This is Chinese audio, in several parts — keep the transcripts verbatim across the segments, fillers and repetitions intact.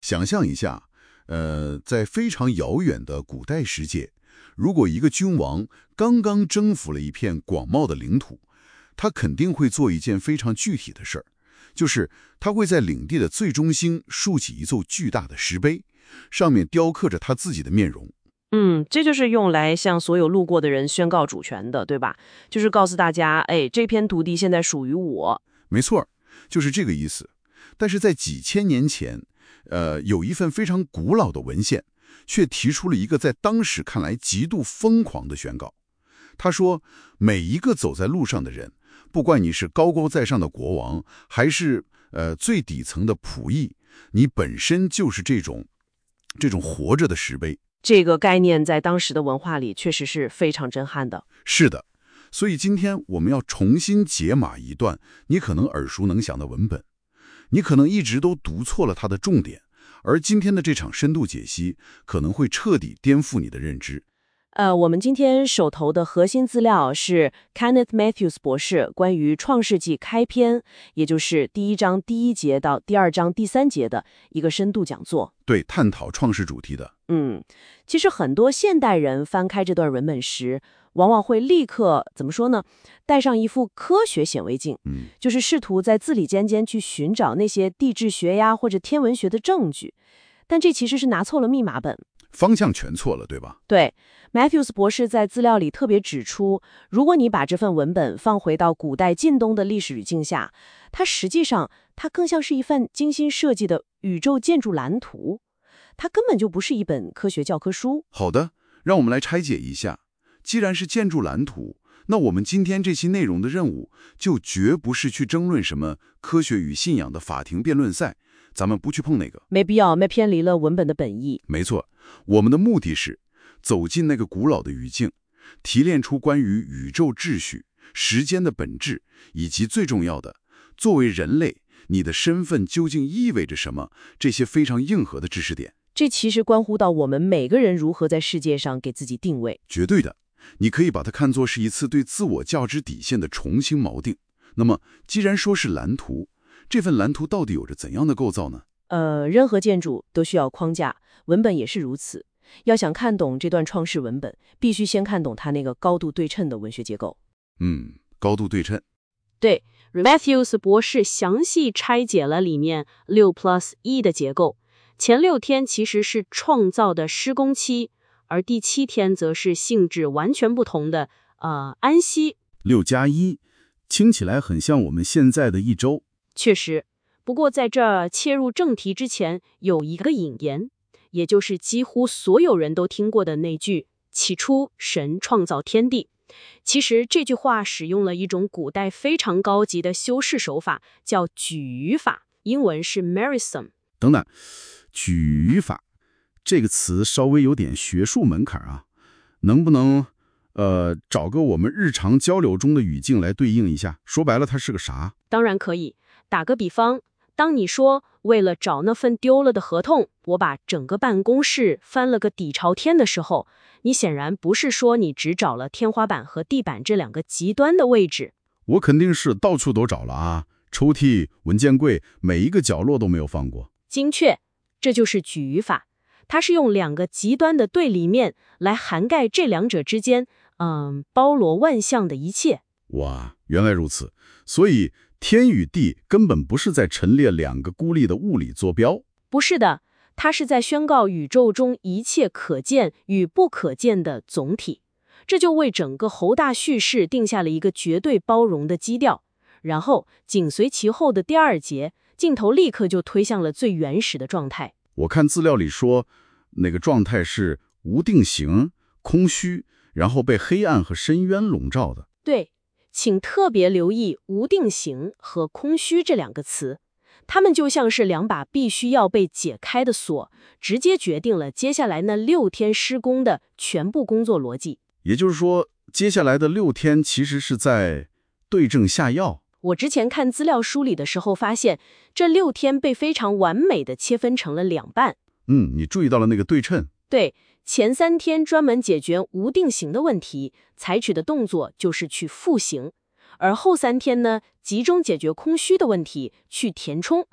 想象一下，呃，在非常遥远的古代世界，如果一个君王刚刚征服了一片广袤的领土，他肯定会做一件非常具体的事儿，就是他会在领地的最中心竖起一座巨大的石碑，上面雕刻着他自己的面容。 嗯，这就是用来向所有路过的人宣告主权的，对吧？就是告诉大家，哎，这片土地现在属于我。 没错，就是这个意思。但是在几千年前，呃，有一份非常古老的文献，却提出了一个在当时看来极度疯狂的宣告。他说，每一个走在路上的人，不管你是高高在上的国王，还是呃最底层的仆役，你本身就是这种这种活着的石碑。 这个概念在当时的文化里确实是非常震撼的。 是的，所以今天我们要重新解码一段你可能耳熟能详的文本，你可能一直都读错了它的重点，而今天的这场深度解析可能会彻底颠覆你的认知。 呃，我们今天手头的核心资料是 Kenneth Matthews 博士关于创世纪开篇，也就是第一章第一节到第二章第三节的一个深度讲座。 对，探讨创世主题的。 嗯，其实很多现代人翻开这段文本时，往往会立刻怎么说呢？戴上一副科学显微镜， 嗯， 就是试图在字里间间去寻找那些地质学呀或者天文学的证据，但这其实是拿错了密码本。 方向全错了，对吧？ 对 ，Matthews 博士在资料里特别指出，如果你把这份文本放回到古代近东的历史语境下，它实际上它更像是一份精心设计的宇宙建筑蓝图，它根本就不是一本科学教科书。 好的，让我们来拆解一下。既然是建筑蓝图，那我们今天这期内容的任务就绝不是去争论什么科学与信仰的法庭辩论赛，咱们不去碰那个， 没必要，没偏离了文本的本意。 没错，我们的目的是走进那个古老的语境，提炼出关于宇宙秩序、时间的本质，以及最重要的，作为人类，你的身份究竟意味着什么，这些非常硬核的知识点。 这其实关乎到我们每个人如何在世界上给自己定位。 绝对的，你可以把它看作是一次对自我价值底线的重新锚定。那么，既然说是蓝图，这份蓝图到底有着怎样的构造呢？ 呃，任何建筑都需要框架，文本也是如此。要想看懂这段创世文本，必须先看懂它那个高度对称的文学结构。 嗯，高度对称。 对 ，Matthews 博士详细拆解了里面六 plus 一的结构。前六天其实是创造的施工期，而第七天则是性质完全不同的呃安息。 六加一，听起来很像我们现在的一周。 确实，不过在这儿切入正题之前，有一个引言，也就是几乎所有人都听过的那句“起初神创造天地”。其实这句话使用了一种古代非常高级的修饰手法，叫举语法，英文是 merism。 等等，举语法这个词稍微有点学术门槛啊，能不能呃找个我们日常交流中的语境来对应一下？说白了，它是个啥？ 当然可以。打个比方，当你说为了找那份丢了的合同，我把整个办公室翻了个底朝天的时候，你显然不是说你只找了天花板和地板这两个极端的位置。 我肯定是到处都找了啊，抽屉、文件柜，每一个角落都没有放过。 精确，这就是举语法，它是用两个极端的对立面来涵盖这两者之间，嗯，包罗万象的一切。 哇，原来如此，所以天与地根本不是在陈列两个孤立的物理坐标。 不是的，它是在宣告宇宙中一切可见与不可见的总体。这就为整个宏大叙事定下了一个绝对包容的基调。然后紧随其后的第二节，镜头立刻就推向了最原始的状态。 我看资料里说，那个状态是无定型、空虚，然后被黑暗和深渊笼罩的。 对，请特别留意无定型和空虚这两个词，它们就像是两把必须要被解开的锁，直接决定了接下来那六天施工的全部工作逻辑。 也就是说，接下来的六天其实是在对症下药。 我之前看资料梳理的时候发现，这六天被非常完美的切分成了两半。 嗯，你注意到了那个对称。 对，前三天专门解决无定型的问题，采取的动作就是去复形，而后三天呢，集中解决空虚的问题，去填充。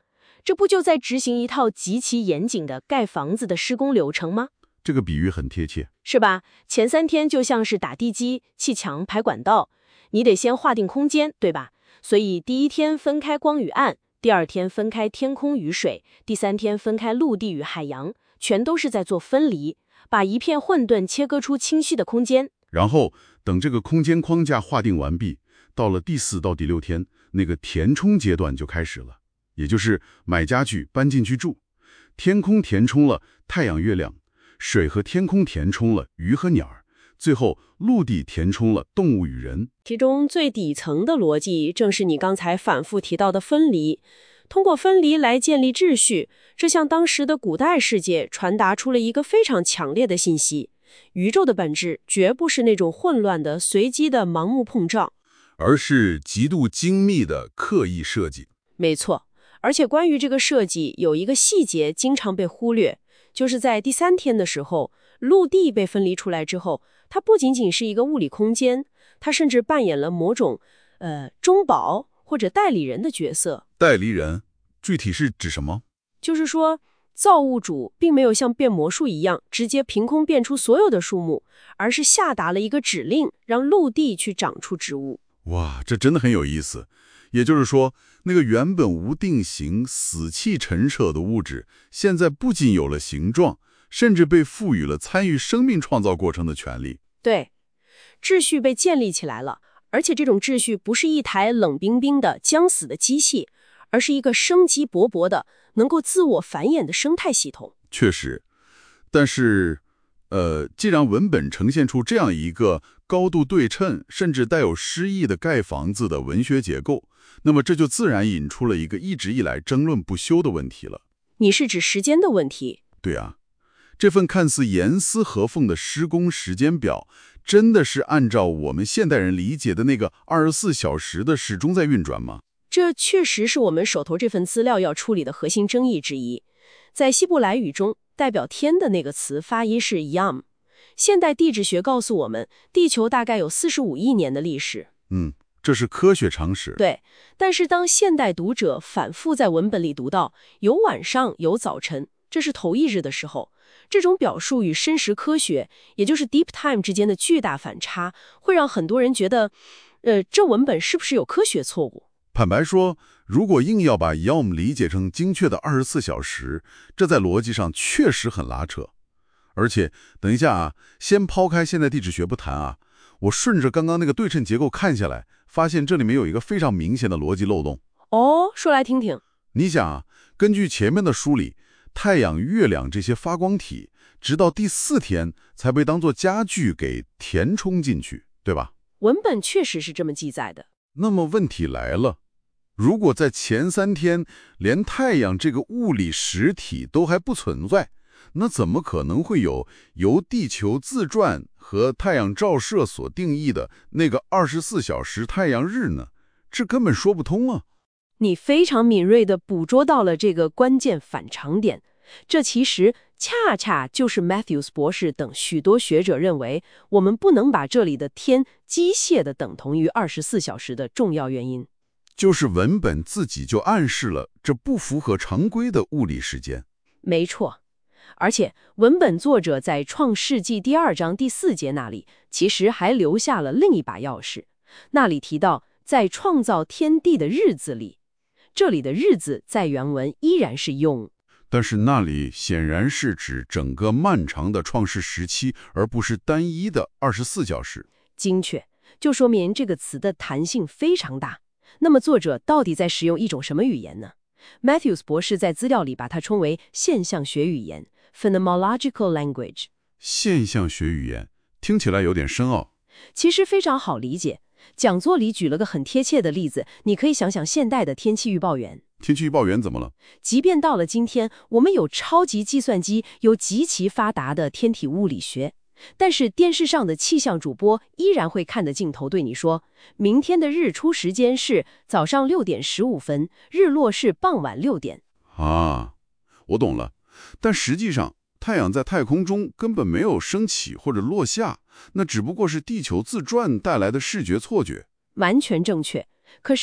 这不就在执行一套极其严谨的盖房子的施工流程吗？ 这个比喻很贴切， 是吧？前三天就像是打地基、砌墙、排管道，你得先划定空间，对吧？所以第一天分开光与暗，第二天分开天空与水，第三天分开陆地与海洋，全都是在做分离，把一片混沌切割出清晰的空间。 然后等这个空间框架划定完毕，到了第四到第六天，那个填充阶段就开始了，也就是买家具搬进去住，天空填充了太阳月亮，水和天空填充了鱼和鸟儿，最后陆地填充了动物与人。 其中最底层的逻辑正是你刚才反复提到的分离，通过分离来建立秩序，这向当时的古代世界传达出了一个非常强烈的信息：宇宙的本质绝不是那种混乱的、随机的盲目碰撞， 而是极度精密的刻意设计。 没错，而且关于这个设计，有一个细节经常被忽略，就是在第三天的时候，陆地被分离出来之后，它不仅仅是一个物理空间，它甚至扮演了某种呃中保或者代理人的角色。 代理人具体是指什么？ 就是说，造物主并没有像变魔术一样直接凭空变出所有的树木，而是下达了一个指令，让陆地去长出植物。 哇，这真的很有意思。也就是说，那个原本无定型、死气沉沉的物质，现在不仅有了形状，甚至被赋予了参与生命创造过程的权利。 对，秩序被建立起来了，而且这种秩序不是一台冷冰冰的、僵死的机器，而是一个生机勃勃的、能够自我繁衍的生态系统。 确实，但是，呃，既然文本呈现出这样一个高度对称，甚至带有诗意的盖房子的文学结构，那么这就自然引出了一个一直以来争论不休的问题了。 你是指时间的问题？ 对啊，这份看似严丝合缝的施工时间表，真的是按照我们现代人理解的那个二十四小时的始终在运转吗？ 这确实是我们手头这份资料要处理的核心争议之一。在希伯来语中，代表天的那个词发音是 yam。现代地质学告诉我们，地球大概有四十五亿年的历史。 嗯，这是科学常识。 对，但是当现代读者反复在文本里读到有晚上有早晨，这是头一日的时候，这种表述与真实科学，也就是 deep time 之间的巨大反差，会让很多人觉得，呃，这文本是不是有科学错误？ 坦白说，如果硬要把 yom 理解成精确的二十四小时，这在逻辑上确实很拉扯。而且，等一下啊，先抛开现代地质学不谈啊，我顺着刚刚那个对称结构看下来，发现这里面有一个非常明显的逻辑漏洞。 哦，说来听听。 你想啊，根据前面的梳理，太阳、月亮这些发光体，直到第四天才被当作家具给填充进去，对吧？ 文本确实是这么记载的。 那么问题来了，如果在前三天连太阳这个物理实体都还不存在，那怎么可能会有由地球自转和太阳照射所定义的那个二十四小时太阳日呢？这根本说不通啊！ 你非常敏锐地捕捉到了这个关键反常点，这其实恰恰就是 Matthews 博士等许多学者认为我们不能把这里的天机械地等同于二十四小时的重要原因。 就是文本自己就暗示了这不符合常规的物理时间。 没错。而且文本作者在创世纪第二章第四节那里，其实还留下了另一把钥匙。那里提到，在创造天地的日子里，这里的日子在原文依然是用， 但是那里显然是指整个漫长的创世时期，而不是单一的二十四小时。 精确，就说明这个词的弹性非常大。那么作者到底在使用一种什么语言呢？ Matthews 博士在资料里把它称为现象学语言 phenomenological language。 现象学语言听起来有点深奥。 其实非常好理解，讲座里举了个很贴切的例子，你可以想想现代的天气预报员。 天气预报员怎么了？ 即便到了今天，我们有超级计算机，有极其发达的天体物理学，但是电视上的气象主播依然会看着镜头对你说，明天的日出时间是早上六点十五分，日落是傍晚六点。 啊，我懂了。但实际上，太阳在太空中根本没有升起或者落下，那只不过是地球自转带来的视觉错觉。 完全正确。可是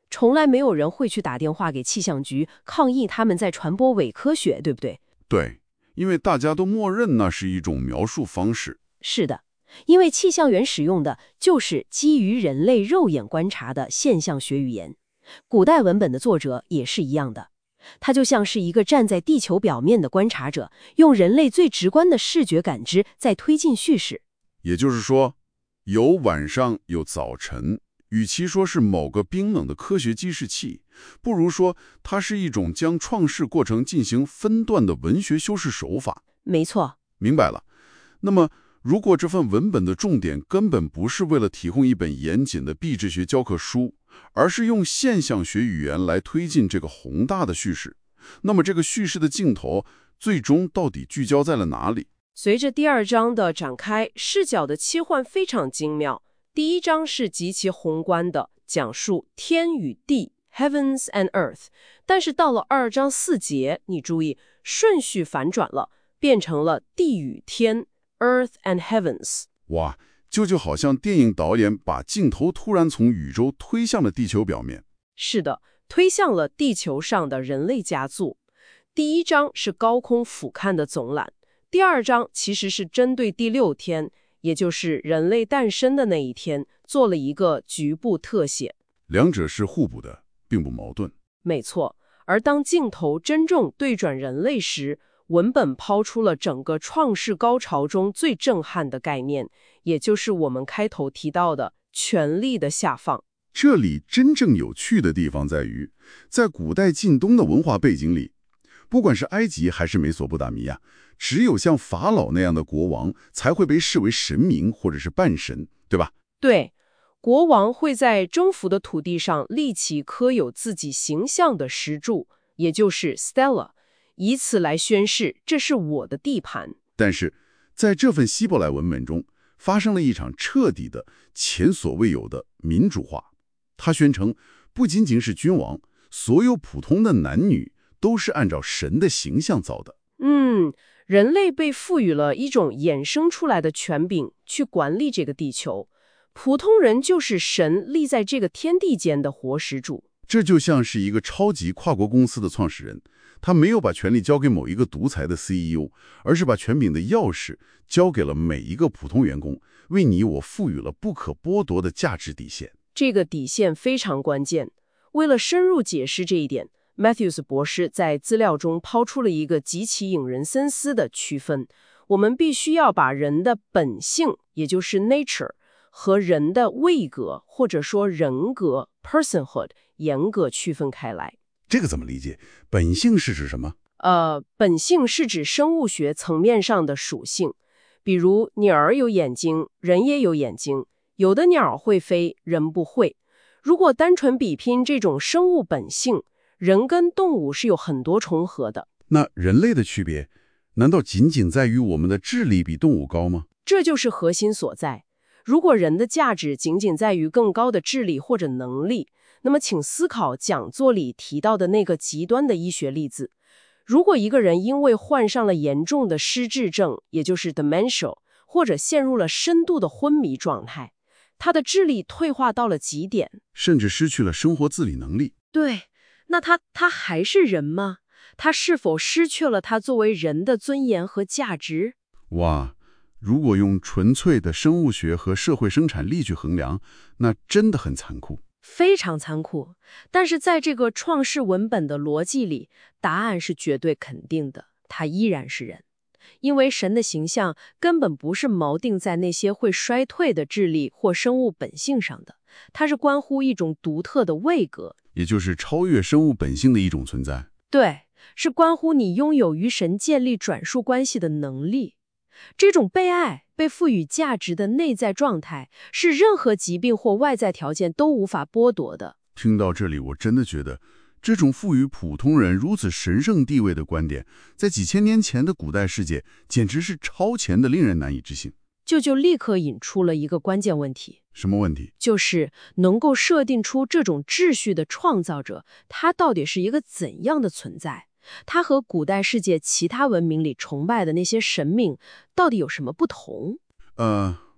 从来没有人会去打电话给气象局抗议他们在传播伪科学，对不对？ 对，因为大家都默认那是一种描述方式。 是的，因为气象员使用的就是基于人类肉眼观察的现象学语言。古代文本的作者也是一样的，他就像是一个站在地球表面的观察者，用人类最直观的视觉感知在推进叙事。 也就是说，有晚上，有早晨。与其说是某个冰冷的科学计时器，不如说它是一种将创世过程进行分段的文学修饰手法。 没错。 明白了。那么，如果这份文本的重点根本不是为了提供一本严谨的地质学教科书，而是用现象学语言来推进这个宏大的叙事，那么这个叙事的镜头最终到底聚焦在了哪里？ 随着第二章的展开，视角的切换非常精妙。第一章是极其宏观的，讲述天与地 （Heavens and Earth）， 但是到了二章四节，你注意顺序反转了，变成了地与天 （Earth and Heavens）。 哇，这就好像电影导演把镜头突然从宇宙推向了地球表面。 是的，推向了地球上的人类家族。第一章是高空俯瞰的总览，第二章其实是针对第六天。也就是人类诞生的那一天，做了一个局部特写。 两者是互补的，并不矛盾。 没错。而当镜头真正对转人类时，文本抛出了整个创世高潮中最震撼的概念，也就是我们开头提到的权力的下放。 这里真正有趣的地方在于，在古代近东的文化背景里，不管是埃及还是美索不达米亚，只有像法老那样的国王才会被视为神明或者是半神，对吧？ 对，国王会在征服的土地上立起刻有自己形象的石柱，也就是 stela， 以此来宣示这是我的地盘。 但是在这份希伯来文本中，发生了一场彻底的前所未有的民主化。他宣称，不仅仅是君王，所有普通的男女都是按照神的形象造的。 嗯，人类被赋予了一种衍生出来的权柄，去管理这个地球。普通人就是神立在这个天地间的活石主。 这就像是一个超级跨国公司的创始人，他没有把权力交给某一个独裁的 C E O， 而是把权柄的钥匙交给了每一个普通员工，为你我赋予了不可剥夺的价值底线。 这个底线非常关键。为了深入解释这一点， Matthews 博士在资料中抛出了一个极其引人深思的区分。我们必须要把人的本性，也就是 nature， 和人的位格或者说人格 personhood 严格区分开来。 这个怎么理解？本性是指什么？ 呃，本性是指生物学层面上的属性，比如鸟儿有眼睛，人也有眼睛，有的鸟会飞，人不会。如果单纯比拼这种生物本性，人跟动物是有很多重合的。 那人类的区别，难道仅仅在于我们的智力比动物高吗？ 这就是核心所在。如果人的价值仅仅在于更高的智力或者能力，那么请思考讲座里提到的那个极端的医学例子。如果一个人因为患上了严重的失智症，也就是 dementia， 或者陷入了深度的昏迷状态，他的智力退化到了极点， 甚至失去了生活自理能力。 对，那他他还是人吗？他是否失去了他作为人的尊严和价值？ 哇，如果用纯粹的生物学和社会生产力去衡量，那真的很残酷。 非常残酷。但是在这个创世文本的逻辑里，答案是绝对肯定的，他依然是人。因为神的形象根本不是锚定在那些会衰退的智力或生物本性上的，它是关乎一种独特的位格， 也就是超越生物本性的一种存在。 对，是关乎你拥有与神建立转述关系的能力。这种被爱、被赋予价值的内在状态，是任何疾病或外在条件都无法剥夺的。 听到这里，我真的觉得这种赋予普通人如此神圣地位的观点，在几千年前的古代世界简直是超前的，令人难以置信。 这就立刻引出了一个关键问题。 什么问题？ 就是能够设定出这种秩序的创造者，他到底是一个怎样的存在？他和古代世界其他文明里崇拜的那些神明到底有什么不同？ 呃，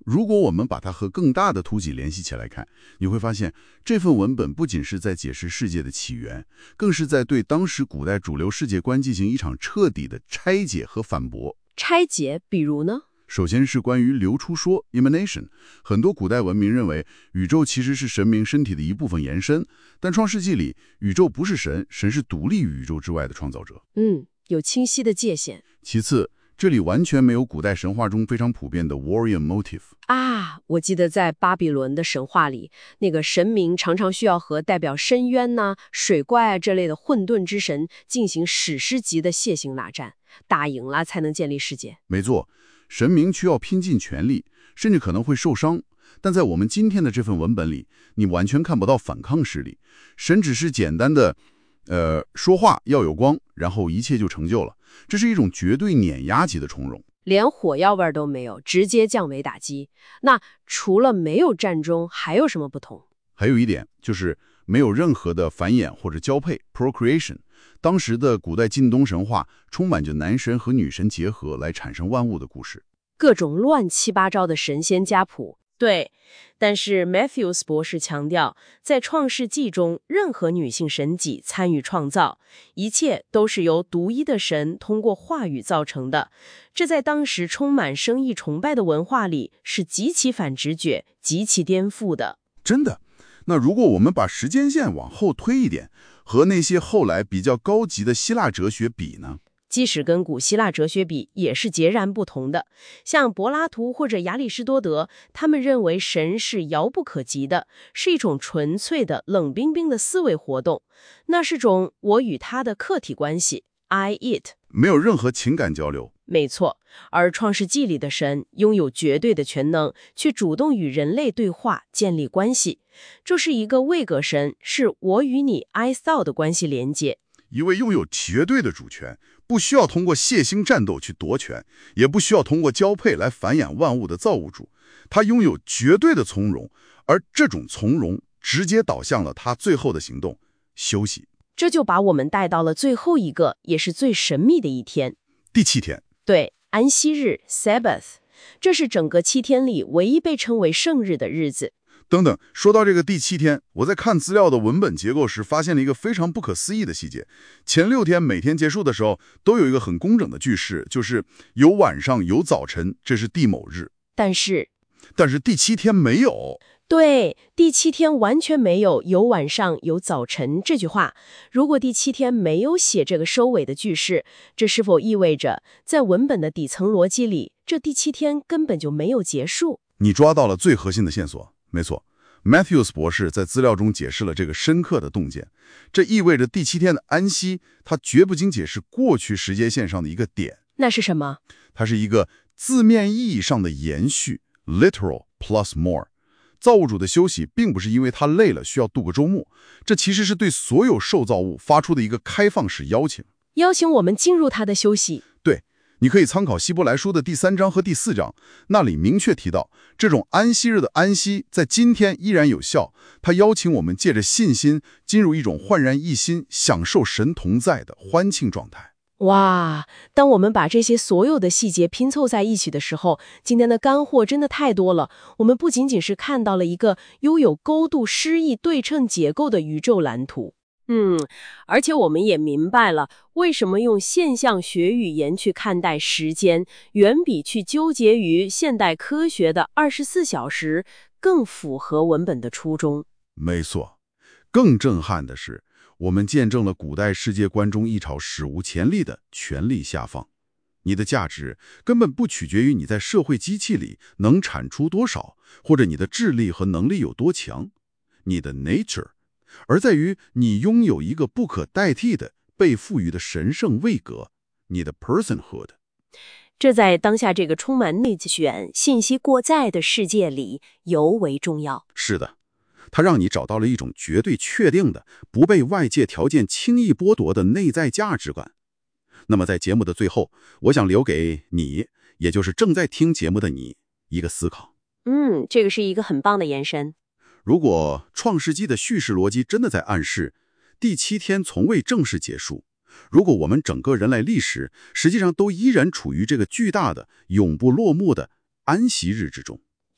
如果我们把它和更大的图景联系起来看，你会发现这份文本不仅是在解释世界的起源，更是在对当时古代主流世界观进行一场彻底的拆解和反驳。 拆解，比如呢？ 首先是关于流出说 emanation， 很多古代文明认为宇宙其实是神明身体的一部分延伸，但创世纪里宇宙不是神，神是独立于宇宙之外的创造者。 嗯，有清晰的界限。 其次，这里完全没有古代神话中非常普遍的 warrior motif 啊，我记得在巴比伦的神话里，那个神明常常需要和代表深渊呐、水怪啊这类的混沌之神进行史诗级的楔形大战，打赢了才能建立世界。 没错，神明需要拼尽全力，甚至可能会受伤。但在我们今天的这份文本里，你完全看不到反抗势力，神只是简单的呃，说话要有光，然后一切就成就了。这是一种绝对碾压级的从容， 连火药味都没有，直接降维打击。那除了没有战争，还有什么不同？ 还有一点就是没有任何的繁衍或者交配 procreation。当时的古代近东神话充满着男神和女神结合来产生万物的故事， 各种乱七八糟的神仙家谱。 对，但是 Matthews 博士强调，在创世纪中，任何女性神迹参与创造，一切都是由独一的神通过话语造成的。这在当时充满生意崇拜的文化里是极其反直觉、极其颠覆的。 真的。那如果我们把时间线往后推一点，和那些后来比较高级的希腊哲学比呢？ 即使跟古希腊哲学比，也是截然不同的。像柏拉图或者亚里士多德，他们认为神是遥不可及的，是一种纯粹的冷冰冰的思维活动，那是种我与他的客体关系 I it， 没有任何情感交流。 没错，而创世纪里的神拥有绝对的全能，去主动与人类对话，建立关系。这是一个位格神，是我与你 I thou 的关系连接。 一位拥有绝对的主权，不需要通过血腥战斗去夺权，也不需要通过交配来繁衍万物的造物主，他拥有绝对的从容，而这种从容直接导向了他最后的行动——休息。 这就把我们带到了最后一个，也是最神秘的一天—— 第七天。 对，安息日 Sabbath， 这是整个七天里唯一被称为圣日的日子。 等等，说到这个第七天，我在看资料的文本结构时，发现了一个非常不可思议的细节。前六天每天结束的时候，都有一个很工整的句式，就是有晚上有早晨，这是第某日。 但是， 但是第七天没有。 对，第七天完全没有有晚上有早晨这句话。如果第七天没有写这个收尾的句式，这是否意味着在文本的底层逻辑里，这第七天根本就没有结束？ 你抓到了最核心的线索。没错 ，Matthews 博士在资料中解释了这个深刻的洞见。这意味着第七天的安息，它绝不仅仅是过去时间线上的一个点。 那是什么？ 它是一个字面意义上的延续 ，literal plus more。造物主的休息并不是因为他累了需要度个周末，这其实是对所有受造物发出的一个开放式邀请， 邀请我们进入他的休息。 对，你可以参考希伯来书的第三章和第四章，那里明确提到，这种安息日的安息在今天依然有效，他邀请我们借着信心进入一种焕然一新、享受神同在的欢庆状态。 哇，当我们把这些所有的细节拼凑在一起的时候，今天的干货真的太多了。我们不仅仅是看到了一个拥有高度诗意对称结构的宇宙蓝图，嗯，而且我们也明白了为什么用现象学语言去看待时间，远比去纠结于现代科学的二十四小时更符合文本的初衷。 没错，更震撼的是，我们见证了古代世界观中一场史无前例的权力下放。你的价值根本不取决于你在社会机器里能产出多少，或者你的智力和能力有多强，你的 nature， 而在于你拥有一个不可代替的被赋予的神圣位格，你的 personhood。 这在当下这个充满内卷、信息过载的世界里尤为重要。 是的。它让你找到了一种绝对确定的、不被外界条件轻易剥夺的内在价值观。那么在节目的最后，我想留给你，也就是正在听节目的你，一个思考。 嗯，这个是一个很棒的延伸。 如果创世纪的叙事逻辑真的在暗示第七天从未正式结束，如果我们整个人类历史实际上都依然处于这个巨大的、永不落幕的安息日之中，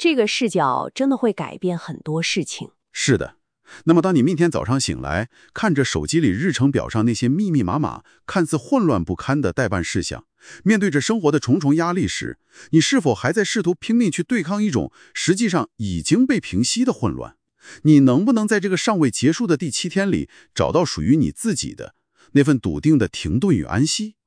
这个视角真的会改变很多事情。 是的。那么当你明天早上醒来，看着手机里日程表上那些密密麻麻、看似混乱不堪的待办事项，面对着生活的重重压力时，你是否还在试图拼命去对抗一种实际上已经被平息的混乱？你能不能在这个尚未结束的第七天里，找到属于你自己的那份笃定的停顿与安息？